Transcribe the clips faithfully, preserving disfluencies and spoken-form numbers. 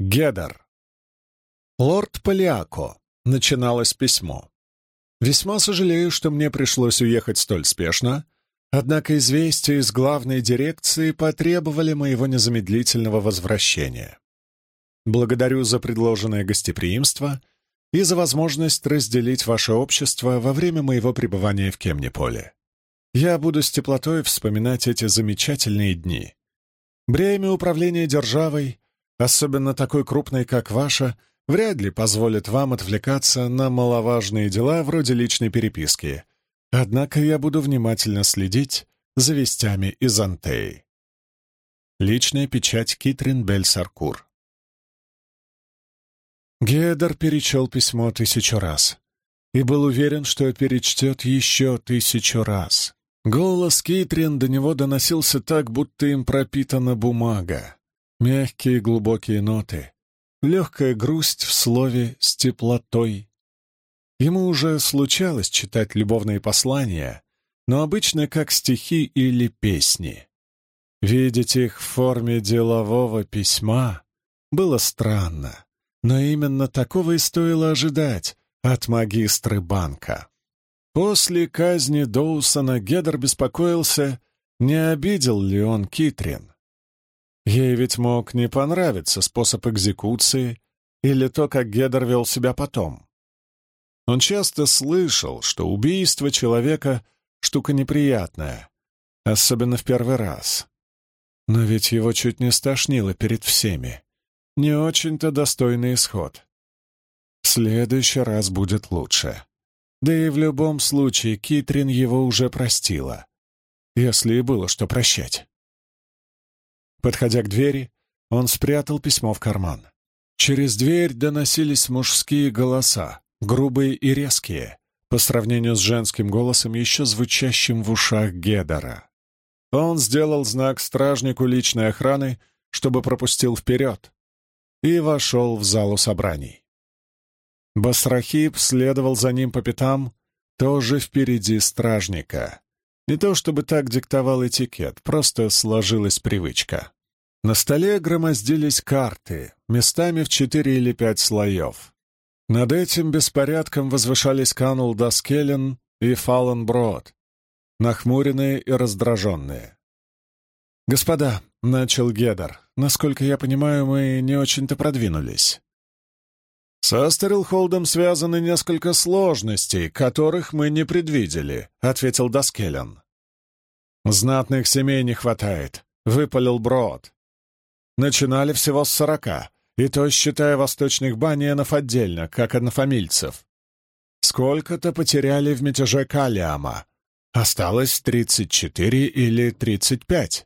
Гедер. Лорд Полиако. Начиналось письмо. Весьма сожалею, что мне пришлось уехать столь спешно, однако известия из главной дирекции потребовали моего незамедлительного возвращения. Благодарю за предложенное гостеприимство и за возможность разделить ваше общество во время моего пребывания в Кемниполе. Я буду с теплотой вспоминать эти замечательные дни. Бремя управления державой, особенно такой крупной, как ваша, вряд ли позволит вам отвлекаться на маловажные дела вроде личной переписки. Однако я буду внимательно следить за вестями из Антеи. Личная печать Китрин Бель-Саркур. Гедер перечел письмо тысячу раз и был уверен, что перечтет еще тысячу раз. Голос Китрин до него доносился так, будто им пропитана бумага. Мягкие глубокие ноты, легкая грусть в слове с теплотой. Ему уже случалось читать любовные послания, но обычно как стихи или песни. Видеть их в форме делового письма было странно, но именно такого и стоило ожидать от магистры банка. После казни Доусона Гедер беспокоился, не обидел ли он Китрин. Ей ведь мог не понравиться способ экзекуции или то, как Гедер вел себя потом. Он часто слышал, что убийство человека — штука неприятная, особенно в первый раз. Но ведь его чуть не стошнило перед всеми. Не очень-то достойный исход. В следующий раз будет лучше. Да и в любом случае Китрин его уже простила, если и было что прощать. Подходя к двери, он спрятал письмо в карман. Через дверь доносились мужские голоса, грубые и резкие, по сравнению с женским голосом, еще звучащим в ушах Гедера. Он сделал знак стражнику личной охраны, чтобы пропустил вперед, и вошел в залу собраний. Басрахиб следовал за ним по пятам, тоже впереди стражника. Не то чтобы так диктовал этикет, просто сложилась привычка. На столе громоздились карты, местами в четыре или пять слоев. Над этим беспорядком возвышались Канул Даскелен и Фалан Брод, нахмуренные и раздраженные. «Господа», — начал Гедер, — «насколько я понимаю, мы не очень-то продвинулись». «Со Астерилхолдом связаны несколько сложностей, которых мы не предвидели», — ответил Даскелен. «Знатных семей не хватает», — выпалил Брод. «Начинали всего с сорока, и то считая восточных баниенов отдельно, как однофамильцев. Сколько-то потеряли в мятеже Калиама. Осталось тридцать четыре или тридцать пять.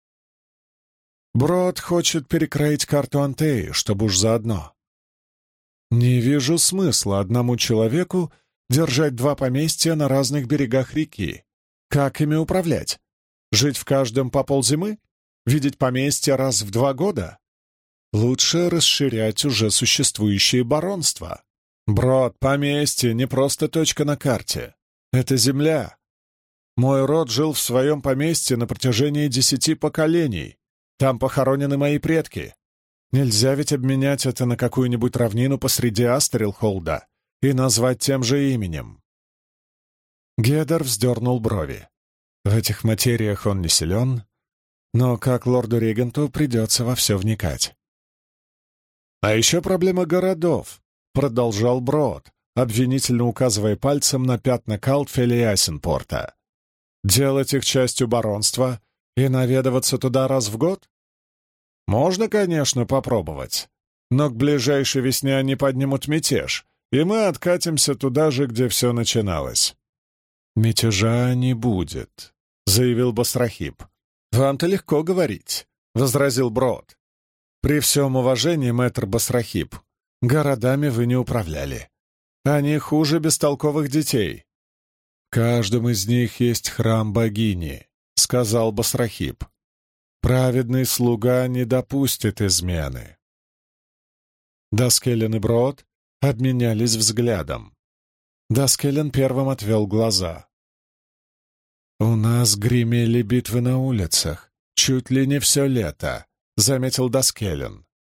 Брод хочет перекроить карту Антеи, чтобы уж заодно. Не вижу смысла одному человеку держать два поместья на разных берегах реки. Как ими управлять? Жить в каждом по ползимы? Видеть поместья раз в два года? Лучше расширять уже существующие баронства. Брод, поместье — не просто точка на карте. Это земля. Мой род жил в своем поместье на протяжении десяти поколений. Там похоронены мои предки. Нельзя ведь обменять это на какую-нибудь равнину посреди Астерилхолда и назвать тем же именем. Гедер вздернул брови. В этих материях он не силен, но как лорду-регенту придется во все вникать. «А еще проблема городов», — продолжал Брод, обвинительно указывая пальцем на пятна Калтфеля и Асенпорта. «Делать их частью баронства и наведываться туда раз в год? Можно, конечно, попробовать, но к ближайшей весне они поднимут мятеж, и мы откатимся туда же, где все начиналось». «Мятежа не будет», — заявил Басрахиб. «Вам-то легко говорить», — возразил Брод. «При всем уважении, мэтр Басрахиб, городами вы не управляли. Они хуже бестолковых детей». «В каждом из них есть храм богини», — сказал Басрахиб. «Праведный слуга не допустит измены». Даскелен и Брод обменялись взглядом. Даскелен первым отвел глаза. «У нас гремели битвы на улицах, чуть ли не все лето», — заметил Даскелен.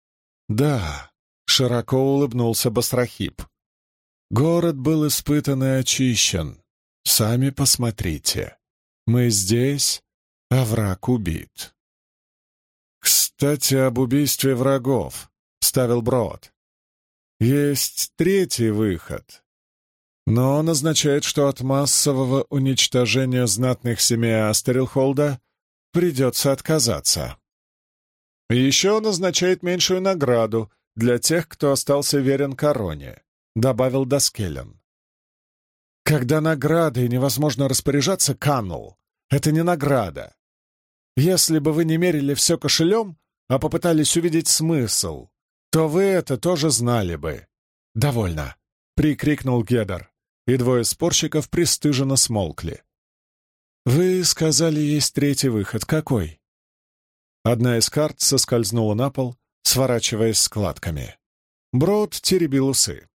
Да, широко улыбнулся Бастрахип. Город был испытан и очищен. Сами посмотрите. Мы здесь, а враг убит. Кстати, об убийстве врагов, — вставил Брод. Есть третий выход. Но он означает, что от массового уничтожения знатных семей Астерилхолда придется отказаться. И еще он означает меньшую награду для тех, кто остался верен короне, — добавил Даскелен. Когда наградой невозможно распоряжаться, Канул, это не награда. Если бы вы не мерили все кошелем, а попытались увидеть смысл, то вы это тоже знали бы. «Довольно!» — прикрикнул Гедер, и двое спорщиков пристыженно смолкли. «Вы сказали, есть третий выход. Какой?» Одна из карт соскользнула на пол, сворачиваясь складками. Брод теребил усы.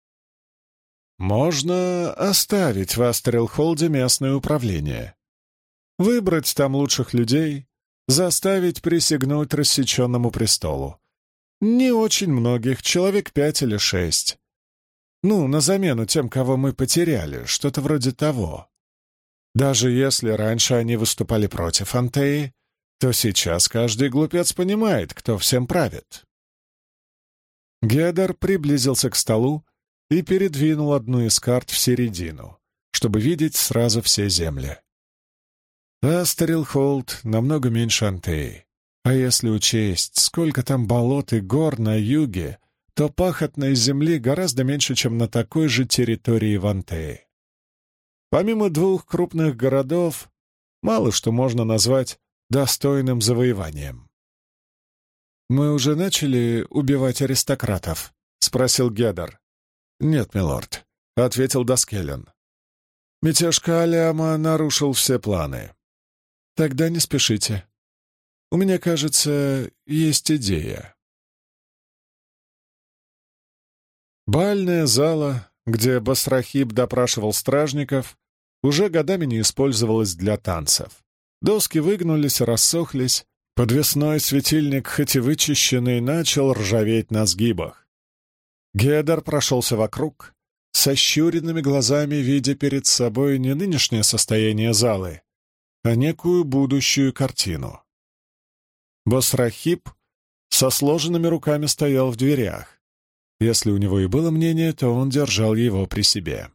«Можно оставить в Астерилхолде местное управление. Выбрать там лучших людей, заставить присягнуть рассеченному престолу. Не очень многих, человек пять или шесть. Ну, на замену тем, кого мы потеряли, что-то вроде того. Даже если раньше они выступали против Антеи, то сейчас каждый глупец понимает, кто всем правит». Гедер приблизился к столу и передвинул одну из карт в середину, чтобы видеть сразу все земли. Астерилхолд намного меньше Антеи, а если учесть, сколько там болот и гор на юге, то пахотной земли гораздо меньше, чем на такой же территории в Антее. Помимо двух крупных городов, мало что можно назвать достойным завоеванием. «Мы уже начали убивать аристократов?» — спросил Гедер. «Нет, милорд», — ответил Даскелен. «Мятеж Каалиама нарушил все планы. Тогда не спешите. У меня, кажется, есть идея». Бальная зала, где Бастрахип допрашивал стражников, уже годами не использовалась для танцев. Доски выгнулись, рассохлись, подвесной светильник, хоть и вычищенный, начал ржаветь на сгибах. Гедер прошелся вокруг, сощуренными глазами видя перед собой не нынешнее состояние залы, а некую будущую картину. Бастрахип со сложенными руками стоял в дверях. Если у него и было мнение, то он держал его при себе.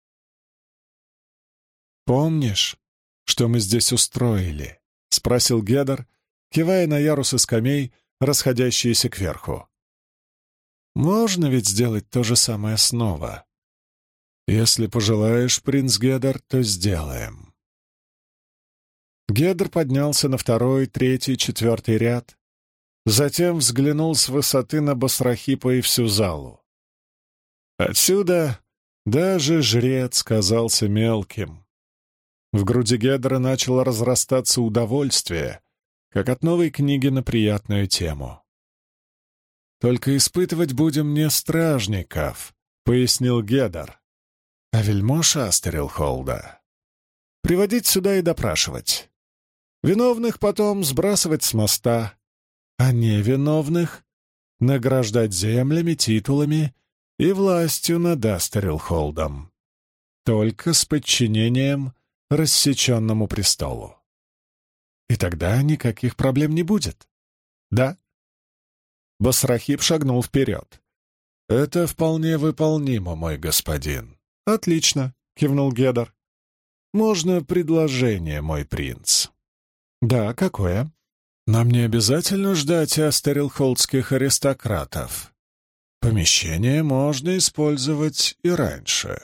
«Помнишь, что мы здесь устроили?» — спросил Гедер, кивая на ярусы скамей, расходящиеся кверху. «Можно ведь сделать то же самое снова. Если пожелаешь, принц Гедер, то сделаем». Гедер поднялся на второй, третий, четвертый ряд, затем взглянул с высоты на Бастрахипа и всю залу. Отсюда даже жрец казался мелким. В груди Гедера начало разрастаться удовольствие, как от новой книги на приятную тему. «Только испытывать будем не стражников», — пояснил Гедер, — «а вельмож Астерилхолда. Приводить сюда и допрашивать. Виновных потом сбрасывать с моста, а невиновных награждать землями, титулами и властью над Астерилхолдом. Только с подчинением рассеченному престолу. И тогда никаких проблем не будет. Да?» Бастрахип шагнул вперед. «Это вполне выполнимо, мой господин». «Отлично», — кивнул Гедер. «Можно предложение, мой принц?» «Да, какое?» «Нам не обязательно ждать астерилхолдских аристократов. Помещение можно использовать и раньше».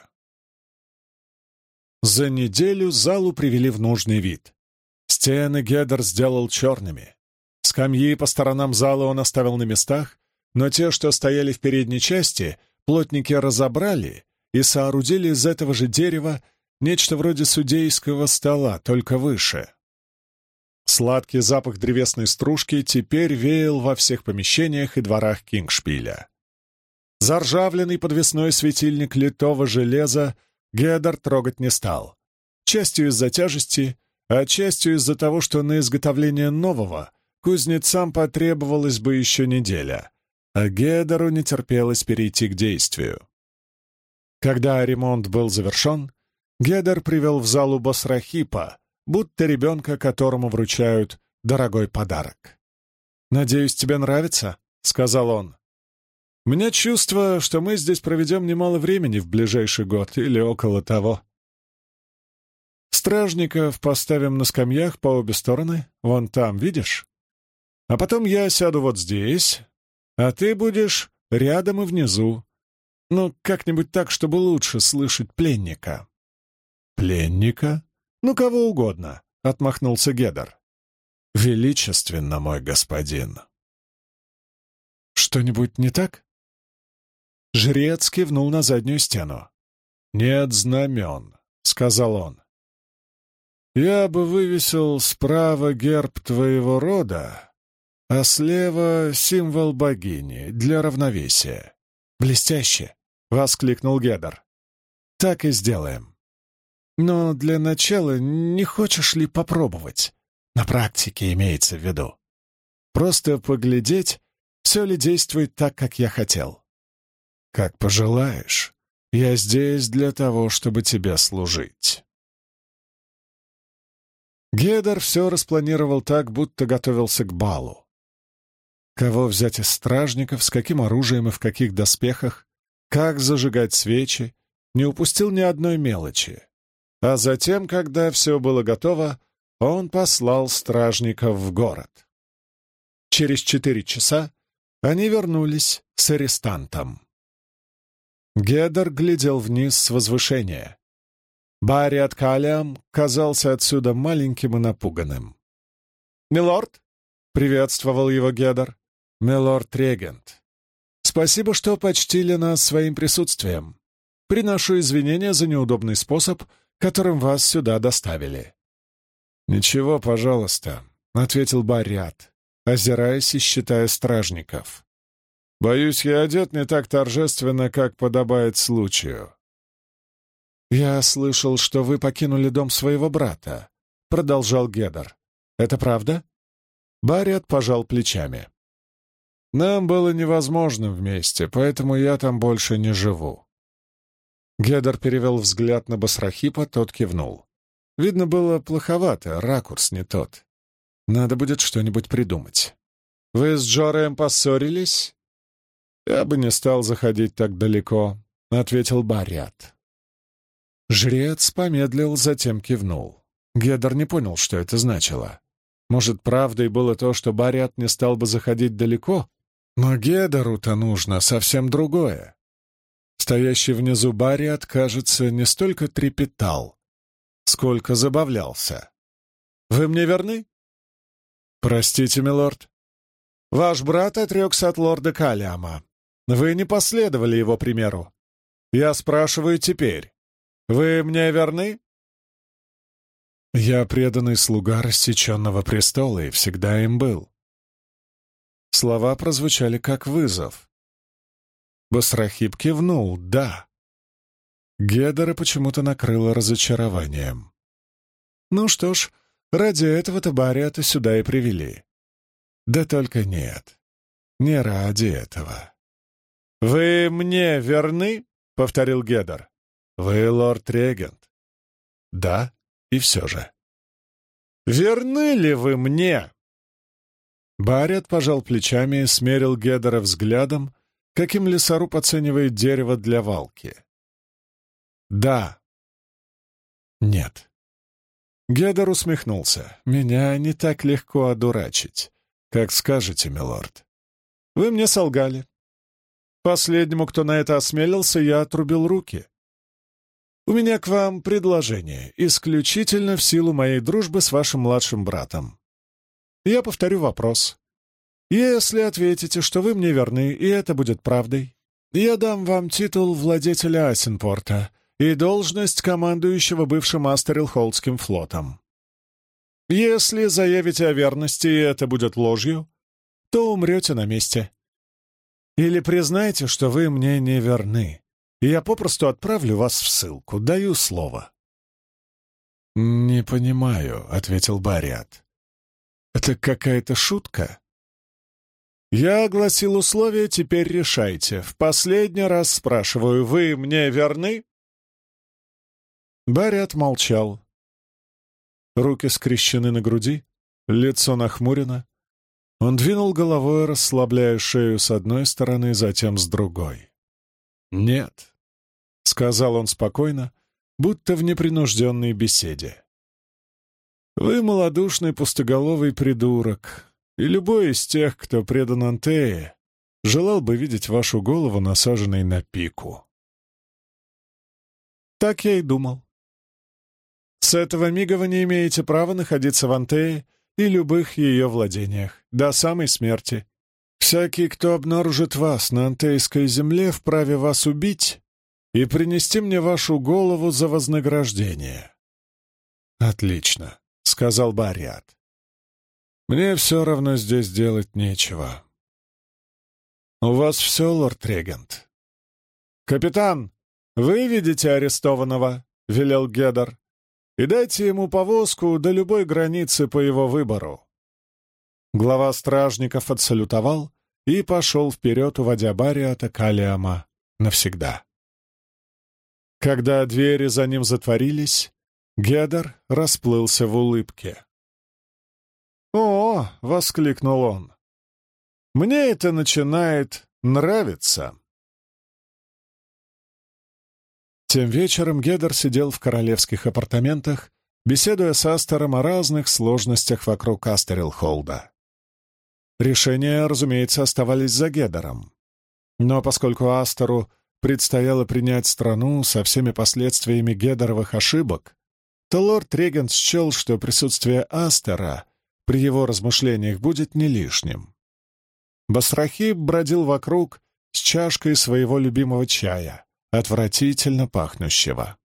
За неделю залу привели в нужный вид. Стены Гедер сделал черными. Скамьи по сторонам зала он оставил на местах, но те, что стояли в передней части, плотники разобрали и соорудили из этого же дерева нечто вроде судейского стола, только выше. Сладкий запах древесной стружки теперь веял во всех помещениях и дворах Кингшпиля. Заржавленный подвесной светильник литого железа Гедер трогать не стал, частью из-за тяжести, а частью из-за того, что на изготовление нового кузнецам потребовалась бы еще неделя, а Гедеру не терпелось перейти к действию. Когда ремонт был завершен, Гедер привел в залу Басрахипа, будто ребенка, которому вручают дорогой подарок. «Надеюсь, тебе нравится?» — сказал он. «У меня чувство, что мы здесь проведем немало времени в ближайший год или около того. Стражников поставим на скамьях по обе стороны, вон там, видишь? А потом я сяду вот здесь, а ты будешь рядом и внизу. Ну, как-нибудь так, чтобы лучше слышать пленника». «Пленника? Ну, кого угодно», — отмахнулся Гедер. «Величественно, мой господин». «Что-нибудь не так?» Жрец кивнул на заднюю стену. «Нет знамен», — сказал он. «Я бы вывесил справа герб твоего рода, а слева символ богини для равновесия». «Блестяще!» — воскликнул Гедер. «Так и сделаем. Но для начала не хочешь ли попробовать? На практике имеется в виду. Просто поглядеть, все ли действует так, как я хотел». «Как пожелаешь. Я здесь для того, чтобы тебе служить». Гедер все распланировал так, будто готовился к балу. Кого взять из стражников, с каким оружием и в каких доспехах, как зажигать свечи, не упустил ни одной мелочи. А затем, когда все было готово, он послал стражников в город. Через четыре часа они вернулись с арестантом. Гедер глядел вниз с возвышения. Бариат Калиам казался отсюда маленьким и напуганным. «Милорд!» — приветствовал его Гедер. «Милорд-регент, спасибо, что почтили нас своим присутствием. Приношу извинения за неудобный способ, которым вас сюда доставили». «Ничего, пожалуйста», — ответил Бариат, озираясь и считая стражников. «Боюсь, я одет не так торжественно, как подобает случаю». «Я слышал, что вы покинули дом своего брата», — продолжал Гедер. «Это правда?» Бариат пожал плечами. «Нам было невозможно вместе, поэтому я там больше не живу». Гедер перевел взгляд на Басрахипа, тот кивнул. Видно было плоховато, ракурс не тот. Надо будет что-нибудь придумать. «Вы с Джораем поссорились?» «Я бы не стал заходить так далеко», — ответил Бариат. Жрец помедлил, затем кивнул. Гедер не понял, что это значило. Может, правдой было то, что Бариат не стал бы заходить далеко? Но Гедеру-то нужно совсем другое. Стоящий внизу Бариат, кажется, не столько трепетал, сколько забавлялся. «Вы мне верны?» «Простите, милорд. Ваш брат отрекся от лорда Калиама. Вы не последовали его примеру. Я спрашиваю теперь. Вы мне верны?» «Я преданный слуга рассеченного престола и всегда им был». Слова прозвучали как вызов. Басрахип кивнул «да». Гедера почему-то накрыло разочарованием. Ну что ж, ради этого-то Бариата сюда и привели. Да только нет, не ради этого. «Вы мне верны?» — повторил Гедер. «Вы лорд-регент». «Да, и все же». «Верны ли вы мне?» Бариат пожал плечами и смерил Гедера взглядом, каким лесоруб оценивает дерево для валки. «Да». «Нет». Гедер усмехнулся. «Меня не так легко одурачить. Как скажете, милорд. Вы мне солгали. Последнему, кто на это осмелился, я отрубил руки. У меня к вам предложение, исключительно в силу моей дружбы с вашим младшим братом. Я повторю вопрос. Если ответите, что вы мне верны, и это будет правдой, я дам вам титул владетеля Асенпорта и должность командующего бывшим Астерилхолдским флотом. Если заявите о верности, и это будет ложью, то умрете на месте. Или признайте, что вы мне не верны, и я попросту отправлю вас в ссылку, даю слово». «Не понимаю», — ответил Бариат. «Это какая-то шутка?» Я огласил условия, теперь решайте. В последний раз спрашиваю, вы мне верны?» Бариат молчал. Руки скрещены на груди, лицо нахмурено. Он двинул головой, расслабляя шею с одной стороны, затем с другой. «Нет», — сказал он спокойно, будто в непринужденной беседе. «Вы малодушный пустоголовый придурок, и любой из тех, кто предан Антее, желал бы видеть вашу голову насаженной на пику». «Так я и думал. С этого мига вы не имеете права находиться в Антее и любых ее владениях, до самой смерти. Всякий, кто обнаружит вас на антейской земле, вправе вас убить и принести мне вашу голову за вознаграждение». «Отлично», — сказал Бариат. «Мне все равно здесь делать нечего». «У вас все, лорд-регент?» «Капитан, вы видите арестованного?» — велел Гедер. «И дайте ему повозку до любой границы по его выбору». Глава стражников отсалютовал и пошел вперед, уводя Бариата Калиама навсегда. Когда двери за ним затворились, Гедер расплылся в улыбке. «О!» — воскликнул он. «Мне это начинает нравиться». Тем вечером Гедер сидел в королевских апартаментах, беседуя с Астером о разных сложностях вокруг Астерилхолда. Решения, разумеется, оставались за Гедером. Но поскольку Астеру предстояло принять страну со всеми последствиями Гедеровых ошибок, то лорд-регент счел, что присутствие Астера при его размышлениях будет не лишним. Басрахиб бродил вокруг с чашкой своего любимого чая, отвратительно пахнущего.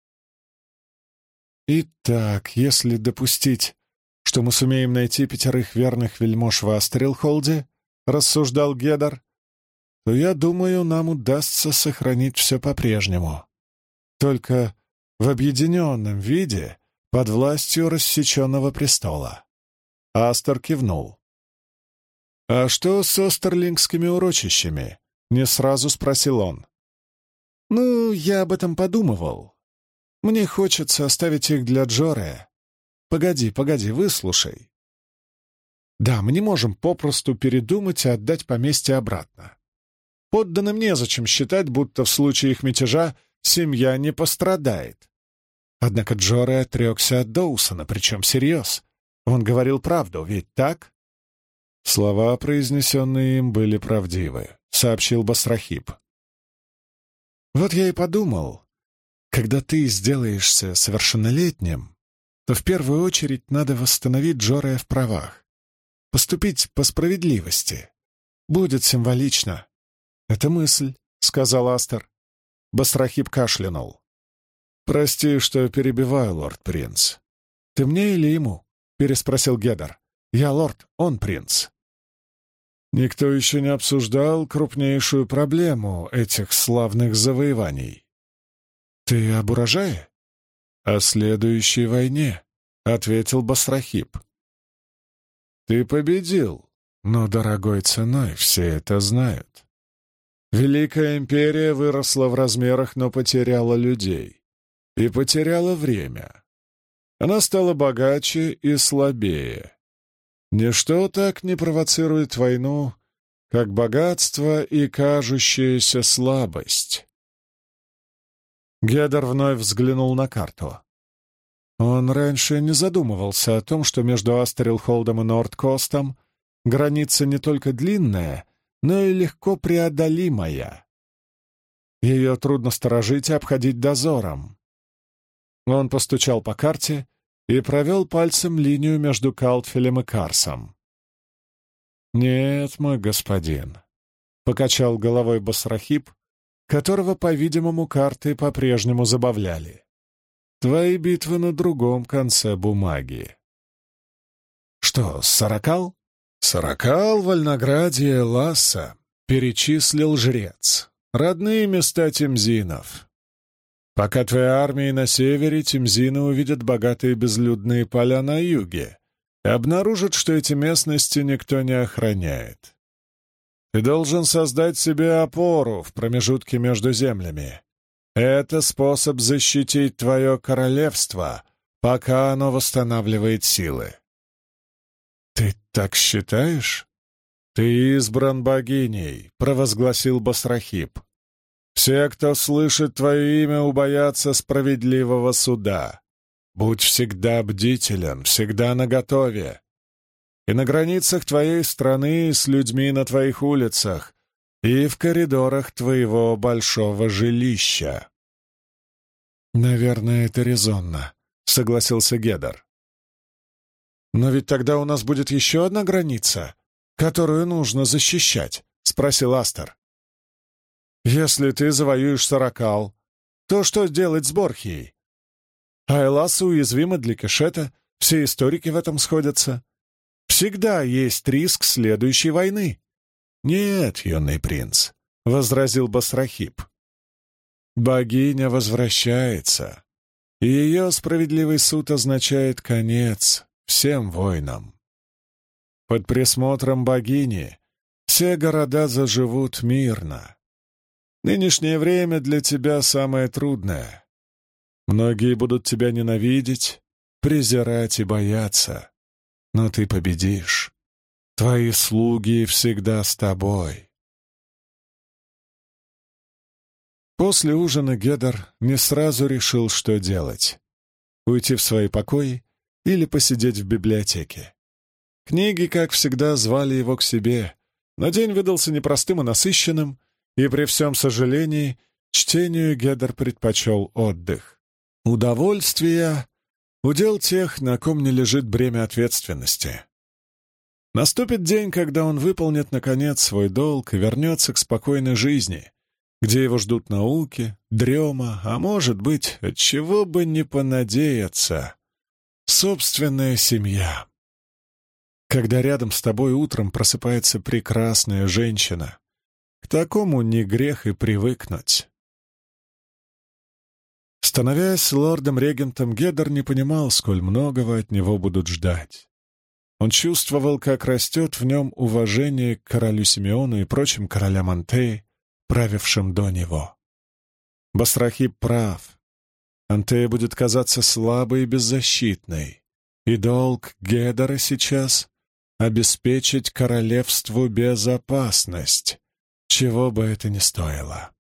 «Итак, если допустить, что мы сумеем найти пятерых верных вельмож в Астерилхолде, — рассуждал Гедер, — то, я думаю, нам удастся сохранить все по-прежнему. Только в объединенном виде, под властью рассеченного престола». Астер кивнул. «А что с остерлингскими урочищами?» — не сразу спросил он. «Ну, я об этом подумывал. Мне хочется оставить их для Джорея. Погоди, погоди, выслушай. Да, мы не можем попросту передумать и отдать поместье обратно. Подданным незачем считать, будто в случае их мятежа семья не пострадает. Однако Джорей отрекся от Доусона, причем всерьез. Он говорил правду, ведь так?» «Слова, произнесенные им, были правдивы», — сообщил Басрахиб. «Вот я и подумал, когда ты сделаешься совершеннолетним, то в первую очередь надо восстановить Джорея в правах, поступить по справедливости. Будет символично». «Это мысль», — сказал Астер. Басрахиб кашлянул. «Прости, что перебиваю, лорд-принц». «Ты мне или ему?» — переспросил Гедер. «Я лорд, он принц». Никто еще не обсуждал крупнейшую проблему этих славных завоеваний. «Ты об урожае?» «О следующей войне», — ответил Басрахиб. «Ты победил, но дорогой ценой, все это знают. Великая империя выросла в размерах, но потеряла людей. И потеряла время. Она стала богаче и слабее. Ничто так не провоцирует войну, как богатство и кажущаяся слабость». Гедер вновь взглянул на карту. Он раньше не задумывался о том, что между Астерилхолдом и Нордкостом граница не только длинная, но и легко преодолимая. Ее трудно сторожить и обходить дозором. Он постучал по карте и провел пальцем линию между Калтфелем и Карсом. «Нет, мой господин», — покачал головой Басрахиб, которого, по-видимому, карты по-прежнему забавляли. «Твои битвы на другом конце бумаги». «Что, Саракал?» «Саракал, Вольноградье, Ласса», — перечислил жрец. «Родные места Темзинов. Пока твоя армия на севере, Темзины увидят богатые безлюдные поля на юге и обнаружат, что эти местности никто не охраняет. Ты должен создать себе опору в промежутке между землями. Это способ защитить твое королевство, пока оно восстанавливает силы. Ты так считаешь? Ты избран богиней, провозгласил Басрахип. Все, кто слышит твое имя, убоятся справедливого суда. Будь всегда бдителен, всегда наготове. И на границах твоей страны, с людьми на твоих улицах, и в коридорах твоего большого жилища. «Наверное, это резонно», — согласился Гедер. «Но ведь тогда у нас будет еще одна граница, которую нужно защищать», — спросил Астер. «Если ты завоюешь Саракал, то что делать с Борхией? Айласы уязвимы для Кешета, все историки в этом сходятся. Всегда есть риск следующей войны». «Нет, юный принц», — возразил Басрахип. «Богиня возвращается, и ее справедливый суд означает конец всем войнам. Под присмотром богини все города заживут мирно. Нынешнее время для тебя самое трудное. Многие будут тебя ненавидеть, презирать и бояться, но ты победишь. Твои слуги всегда с тобой». После ужина Гедер не сразу решил, что делать — уйти в свои покои или посидеть в библиотеке. Книги, как всегда, звали его к себе, но день выдался непростым и насыщенным, и при всем сожалении чтению Гедер предпочел отдых. Удовольствие — удел тех, на ком не лежит бремя ответственности. Наступит день, когда он выполнит, наконец, свой долг и вернется к спокойной жизни, где его ждут науки, дрема, а может быть, отчего бы не понадеяться, собственная семья. Когда рядом с тобой утром просыпается прекрасная женщина, к такому не грех и привыкнуть. Становясь лордом-регентом, Гедер не понимал, сколь многого от него будут ждать. Он чувствовал, как растет в нем уважение к королю Симеону и прочим королям Антеи, правившим до него. Басрахип прав. Антея будет казаться слабой и беззащитной, и долг Гедера сейчас — обеспечить королевству безопасность, чего бы это ни стоило.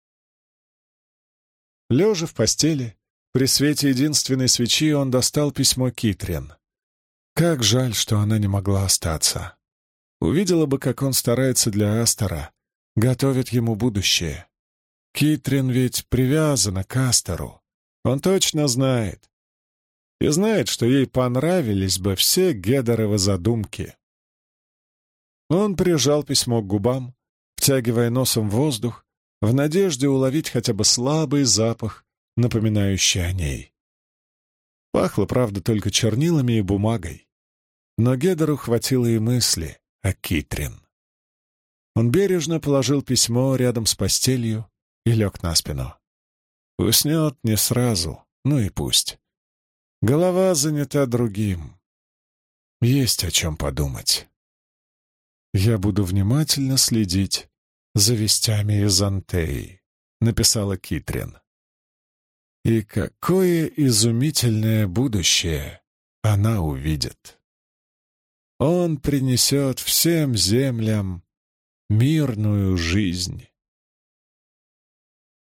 Лежа в постели, при свете единственной свечи он достал письмо Китрин. Как жаль, что она не могла остаться. Увидела бы, как он старается для Астера, готовит ему будущее. Китрин ведь привязана к Астеру. Он точно знает. И знает, что ей понравились бы все Гедеровы задумки. Он прижал письмо к губам, втягивая носом воздух, в надежде уловить хотя бы слабый запах, напоминающий о ней. Пахло, правда, только чернилами и бумагой. Но Гедеру хватило и мысли о Китрин. Он бережно положил письмо рядом с постелью и лег на спину. Уснет не сразу, ну и пусть. Голова занята другим. Есть о чем подумать. «Я буду внимательно следить за вестями из Антеи», — написала Китрин. И какое изумительное будущее она увидит. Он принесет всем землям мирную жизнь.